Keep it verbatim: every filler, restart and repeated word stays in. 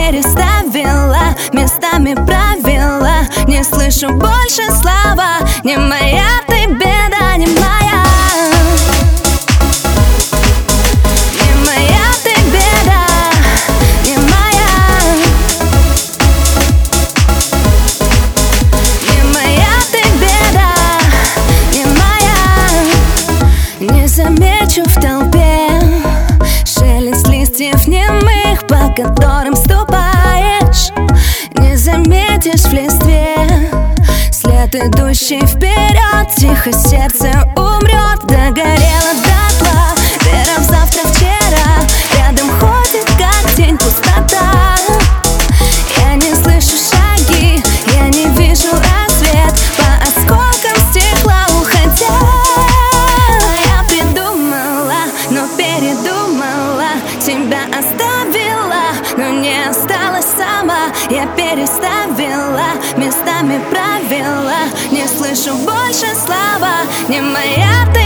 переставила, местами провела. Не слышу больше слова, не моя ты беда, не моя. Не моя ты беда, не моя. Не моя ты беда, не моя. Не замечу в толпе шелест листьев немых, по которым ступаешь. Не заметишь в листве след, идущий вперед. Тихо сердце умрет, догорело дотла. Вера в завтра, вчера, рядом ходит как тень пустота. Я не слышу шаги, я не вижу рассвет, по осколкам стекла уходя. Я придумала, но передумала, тебя оставила, но не осталась сама. Я переставила, местами провела. Не слышу больше слова, не моя.